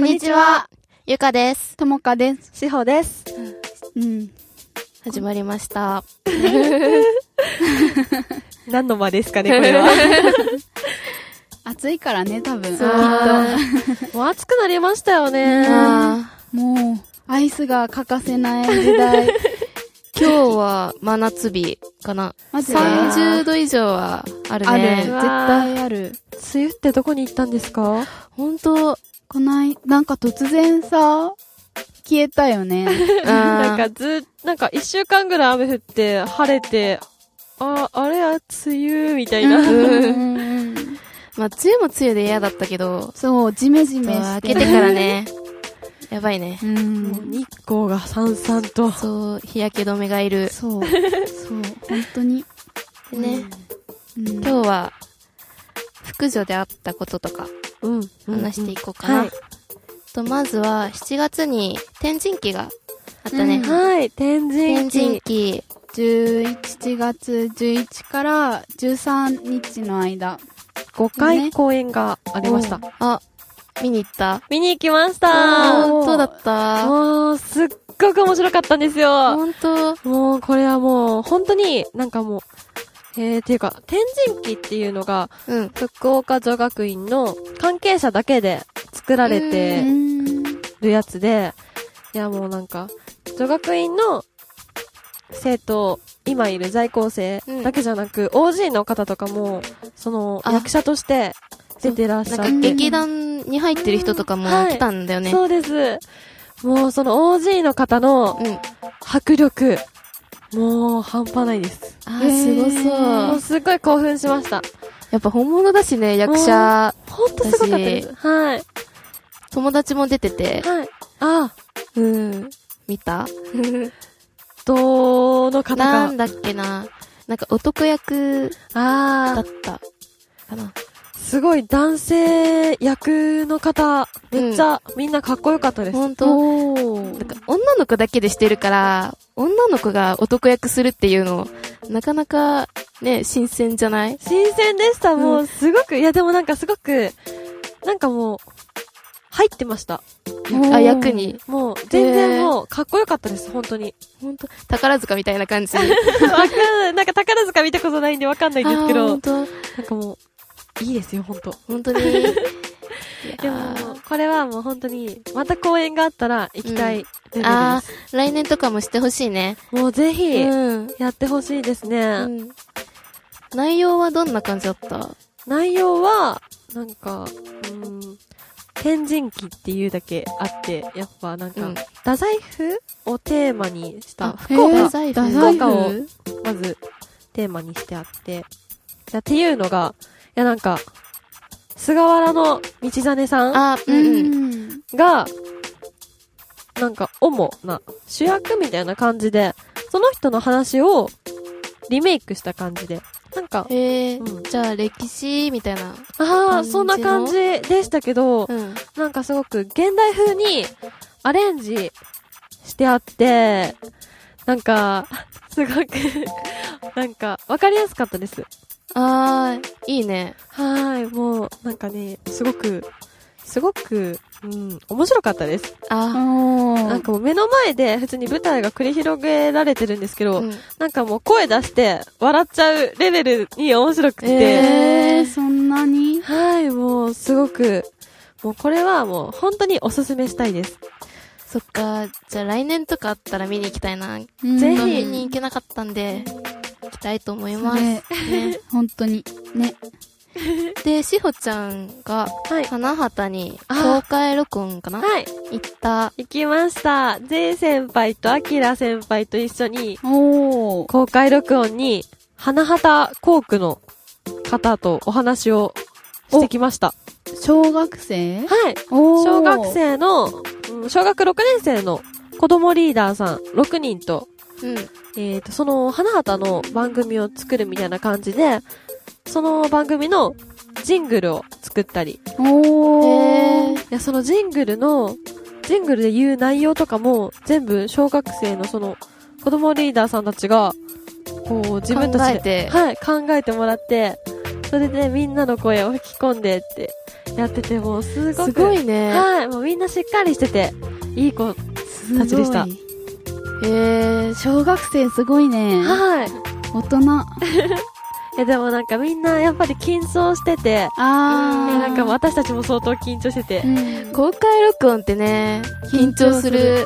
にちは。ゆかです。 ともかです。 しほです。 始まりました。 何の間ですかね、これは。 暑いからね、多分。 そう。 もう暑くなりましたよね。 もう、アイスが欠かせない時代。 今日は真夏日かな。 マジで 30度以上はあるね。 ある。絶対ある。 梅雨ってどこに行ったんですか？ ほんと、 なんか突然さ、消えたよね。 なんか1週間ぐらい雨降って、晴れて、あれは梅雨みたいな。 まあ、梅雨も梅雨で嫌だったけど。 そう、ジメジメして。 開けてからね。やばいね。 もう日光がさんさんと。 そう、日焼け止めがいる。 そう、本当に。 でね、今日は、福女であったこととか、話していこうかな。まずは、7月に天神期があったね。 はい、天神期。 7月11から13日の間。 5回公演がありました。 あ、見に行った？ 見に行きました。 どうだった？ もう、すっごく面白かったんですよ。 ほんと？ もう、これはもう、本当になんかもう、っていうか、天神期っていうのが、福岡女学院の関係者だけで作られてるやつで、いやもうなんか、女学院の生徒、今いる在校生だけじゃなく、OG の方とかも、その、役者として出てらっしゃって。 なんか劇団に入ってる人とかも来たんだよね。 そうです。もうその OG の方の迫力、もう半端ないです。 すごそう。 もうすっごい興奮しました。 やっぱ本物だしね、役者。 ほんとすごかったです。はい。 友達も出てて。 はい。 見た？ どの方が。 なんだっけな。なんか男役だったかな。 すごい男性役の方、めっちゃみんなかっこよかったです。 ほんと。なんか女の子だけでしてるから、女の子が男役するっていうの、なかなかね、新鮮じゃない？ 新鮮でした。もうすごく、いやでもなんかすごく、なんかもう、入ってました。 役に。 もう、全然もう、かっこよかったです、本当に。 本当宝塚みたいな感じ。 なんか宝塚見たことないんでわかんないんですけど、なんかもう、いいですよ、本当に。でも、これはもう本当に、また公演があったら行きたいレベルです。 来年とかもしてほしいね。 もうぜひ、やってほしいですね。 内容はどんな感じだった？ 内容は、なんか、天神期っていうだけあって、やっぱなんか、太宰府をテーマにした福岡をまずテーマにしてあって、っていうのが、いやなんか、菅原の道真さんが、なんか主な主役みたいな感じで、その人の話をリメイクした感じで、なんか、 じゃあ歴史みたいな。 そんな感じでしたけど、なんかすごく現代風にアレンジしてあって、なんか、すごく、なんか、わかりやすかったです。 いいね。 もう、なんかね、すごく、面白かったです。なんかもう目の前で普通に舞台が繰り広げられてるんですけど、なんかもう声出して笑っちゃうレベルに面白くて。 そんなに？ もうすごく、もうこれはもう本当におすすめしたいです。 そっか、じゃあ来年とかあったら見に行きたいな。ぜひ見に行けなかったんで、行きたいと思います。ね、 本当に。ね。 で、しほちゃんが、花畑に公開録音かな？行きました。J 先輩とアキラ先輩と一緒に、公開録音に、花畑校区の方とお話をしてきました。 小学生？ 小学生の、小学6年生の子供リーダーさん6人と、その花畑の番組を作るみたいな感じで、その番組のジングルを作ったり。そのジングルで言う内容とかも全部小学生のその子供リーダーさんたちが、こう自分たちで考えてもらって、それでみんなの声を吹き込んでってやってて、もうすごく。 すごいね。 はい。もうみんなしっかりしてて、いい子たちでした。 小学生すごいね。 はい。 大人。 でもなんかみんなやっぱり緊張してて、なんか私たちも相当緊張してて、 公開録音ってね、緊張する。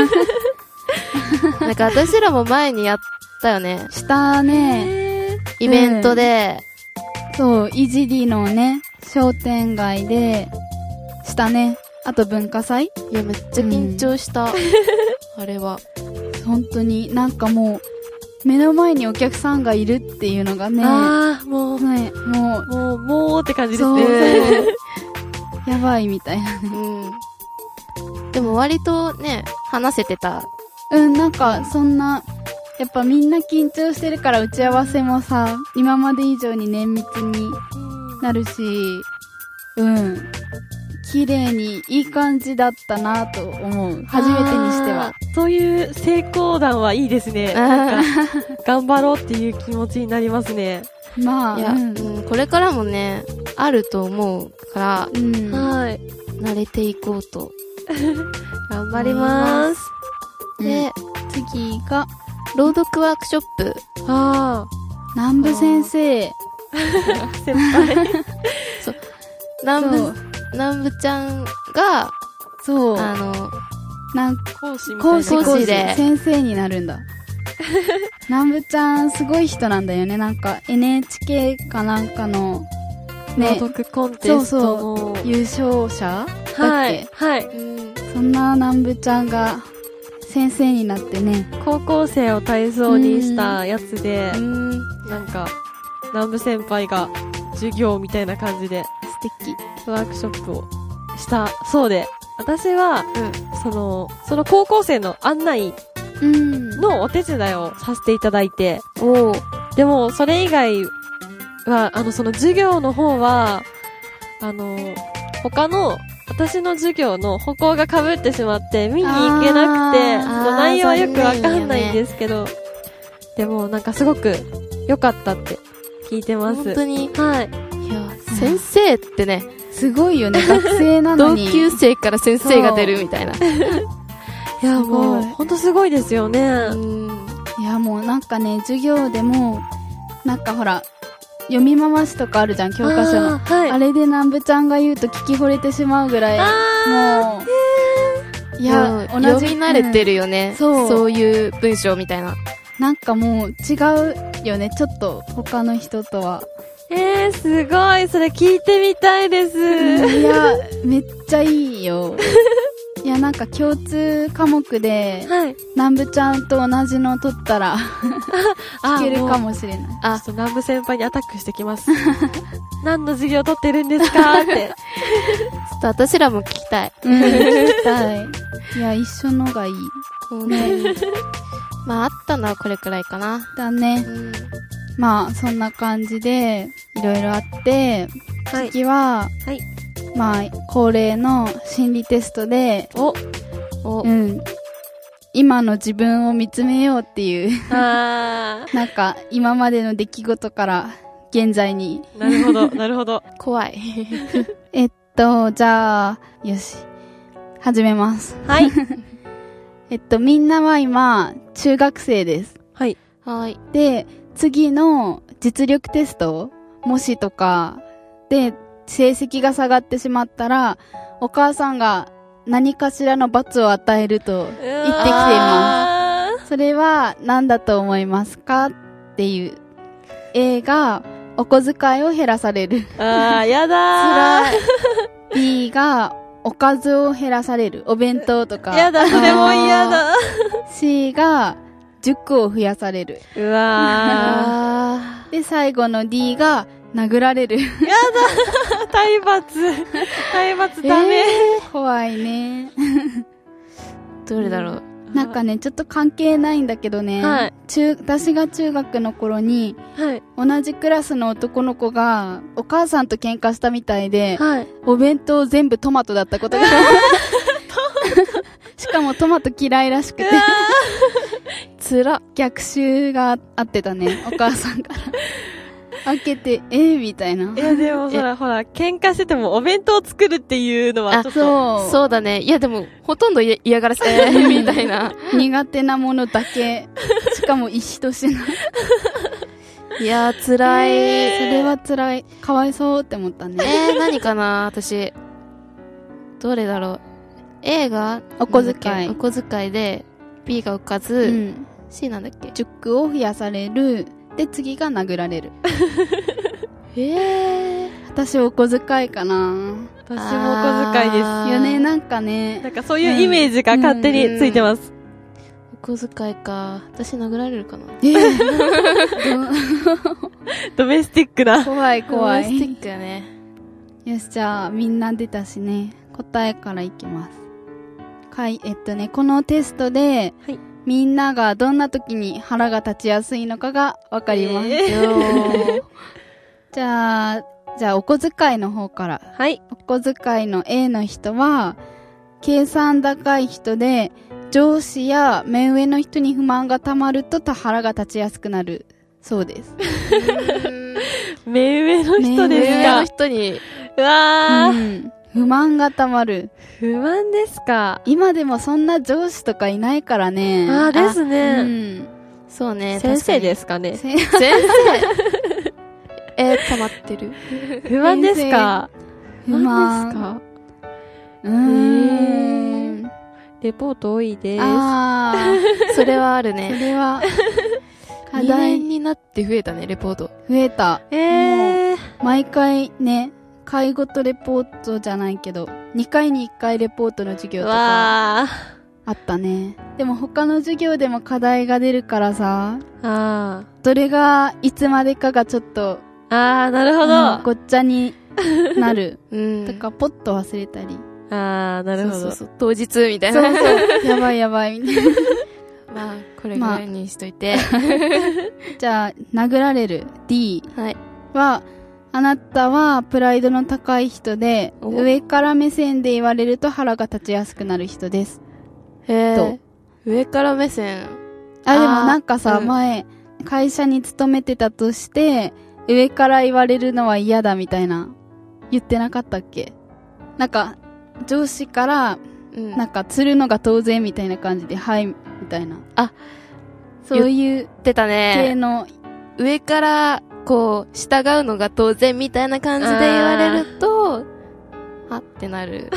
なんか私らも前にやったよね。 したね。 イベントで。 そう、いじりのね、商店街で、したね。あと文化祭？ いや、めっちゃ緊張した。あれは。 本当に、なんかもう、目の前にお客さんがいるっていうのがね。 もう、 ね、 もうって感じですね。 やばいみたいなね。 でも割とね、話せてた。 なんか、そんな、やっぱみんな緊張してるから打ち合わせもさ、今まで以上に綿密になるし、綺麗にいい感じだったなと思う。初めてにしては。 そういう成功談はいいですね。なんか頑張ろうっていう気持ちになりますね。 まあ、 これからもね、あると思うから、はい。慣れていこうと。 頑張ります。 で、次が、 朗読ワークショップ。 南部先生。 先輩。 そう。南部ちゃんが、 そう。講師で先生になるんだ。南部ちゃんすごい人なんだよね。なんか NHK かなんかの、 ね、朗読コンテストの優勝者だっけ？ はい。 そんな南部ちゃんが先生になってね。 高校生を対象にしたやつで、なんか、南部先輩が授業みたいな感じで、 素敵。 ワークショップをしたそうで、私は、その高校生の案内のお手伝いをさせていただいて、でもそれ以外は、その授業の方は、他の、私の授業の歩行が被ってしまって見に行けなくて、その内容はよくわかんないんですけど、でもなんかすごく良かったって聞いてます。 本当に。 はい。 いや、先生ってね、 すごいよね、学生なのに。 同級生から先生が出るみたいな。いや、もう、ほんとすごいですよね。 いや、もうなんかね、授業でも、なんかほら、読み回しとかあるじゃん、教科書の。あれで南部ちゃんが言うと聞き惚れてしまうぐらい、もう、いや、 読み慣れてるよね。そういう文章みたいな。 なんかもう違うよね、ちょっと他の人とは。 すごい、それ聞いてみたいです。 いや、めっちゃいいよ。いや、なんか共通科目で、南部ちゃんと同じの取ったら、聞けるかもしれない。 ちょっと南部先輩にアタックしてきます。何の授業取ってるんですかって。 ちょっと私らも聞きたい。 聞きたい。いや、一緒のがいい。 ね。まあ、あったのはこれくらいかな。 だね。まあ、そんな感じで、いろいろあって、次は、まあ、恒例の心理テストで、今の自分を見つめようっていう、なんか、今までの出来事から現在に。 なるほど、なるほど。 怖い。 じゃあ、よし。始めます。 はい。 みんなは今、中学生です。 はい。 で、次の実力テスト、模試とかで成績が下がってしまったら、お母さんが何かしらの罰を与えると言ってきています。それは何だと思いますかっていう。A がお小遣いを減らされる。 やだー。 B がおかずを減らされる。お弁当とか。 やだ、それも嫌だ。 C が塾を増やされる。 うわー。で、最後の D が殴られる。 やだ体罰ダメ、 怖いね。 どれだろう。 なんかね、ちょっと関係ないんだけどね、私が中学の頃に、同じクラスの男の子がお母さんと喧嘩したみたいで、お弁当全部トマトだったことがしかもトマト嫌いらしくて逆襲があってたね、お母さんから開けて、みたいな。 いや、でもほら、喧嘩しててもお弁当を作るっていうのはちょっと。 そうだね。いや、でも、ほとんど嫌がらせみたいな。 苦手なものだけ。しかも一としない。 いやー、辛い。 それは辛い。かわいそうって思ったね。 何かな私。どれだろう。A が、 お小遣い。 お小遣いで、B がおかず、C なんだっけ？ チュックを増やされる。で、次が殴られる。私お小遣いかな。 私もお小遣いですよね。なんかね。 なんかそういうイメージが勝手についてます。 お小遣いか。私殴られるかな。 ドメスティックな。 怖い怖い。 ドメスティックやね。 よし、じゃあみんな出たしね。答えからいきます。このテストで、はい、みんながどんな時に腹が立ちやすいのかがわかります。じゃあお小遣いの方から。 はい。 お小遣いの A の人は、計算高い人で、上司や目上の人に不満がたまると腹が立ちやすくなるそうです。 目上の人ですか？ 目上の人に。 うわー。 不満がたまる。 不満ですか？ 今でもそんな上司とかいないからね。 ですね。 そうね。 先生ですかね？ 先生溜まってる。 不満ですか？ 不満ですか？ レポート多いです。 それはあるね。 それは、 課題になって増えたね、レポート。 増えた。毎回ね、回ごとレポートじゃないけど、2回に1回レポートの授業とか、あったね。でも他の授業でも課題が出るからさ、どれがいつまでかがちょっと、 なるほど。 ごっちゃになる。とか、ポッと忘れたり。 なるほど。 当日みたいな。 そう。やばいやばい、みたいな。 まあ、これぐらいにしといて。 じゃあ、殴られる D は、あなたはプライドの高い人で、上から目線で言われると腹が立ちやすくなる人です。 上から目線。 でもなんかさ、前、会社に勤めてたとして、上から言われるのは嫌だみたいな、言ってなかったっけ？なんか、上司から、なんか、釣るのが当然みたいな感じで、はい、みたいな。そういう、 出たね。 系の、 上から、こう、従うのが当然みたいな感じで言われると、ってなる。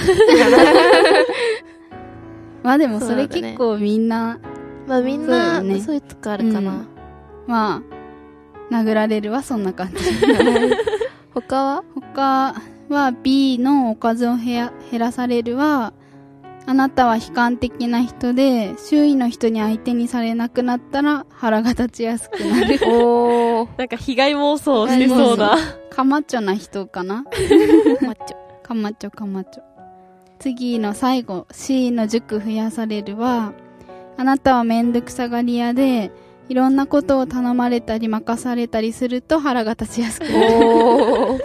まあでもそれ結構みんな、 まあみんな、そういうとこあるかな。 まあ、殴られるはそんな感じ。 他は B のおかずを減らされるは、あなたは悲観的な人で、周囲の人に相手にされなくなったら腹が立ちやすくなる。 なんか被害妄想してそうな。 カマッチョな人かな？カマッチョ。次の最後、C の塾増やされるは、あなたはめんどくさがり屋で、いろんなことを頼まれたり任されたりすると腹が立ちやすくなる。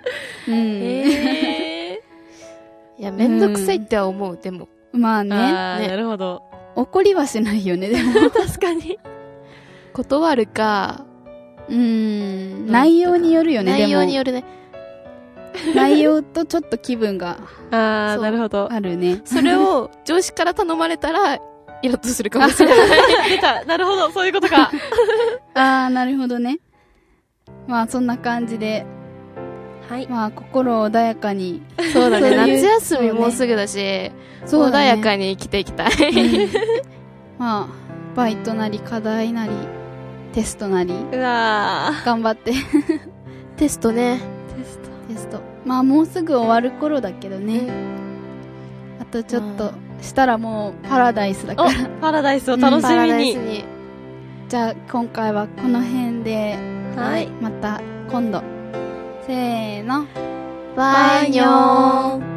いや、めんどくさいっては思う、でも。 まあね。 なるほど。 怒りはしないよね、でも。 確かに。 断るか、 内容によるよね、 内容によるね。 内容とちょっと気分が。 なるほど。 あるね。 それを上司から頼まれたら、イラッとするかもしれない。 出た。なるほど、そういうことか。 なるほどね。まあ、そんな感じで。 はい。 まあ、心穏やかに。 そうだね。夏休みもうすぐだし、穏やかに生きていきたい。 まあ、バイトなり課題なり、テストなり。頑張って。 テストね。 テスト。まあ、もうすぐ終わる頃だけどね。あとちょっと、したらもうパラダイスだから。 パラダイスを楽しみに。 じゃあ、今回はこの辺で。 はい。 また、今度。せーの。 バイニョーン。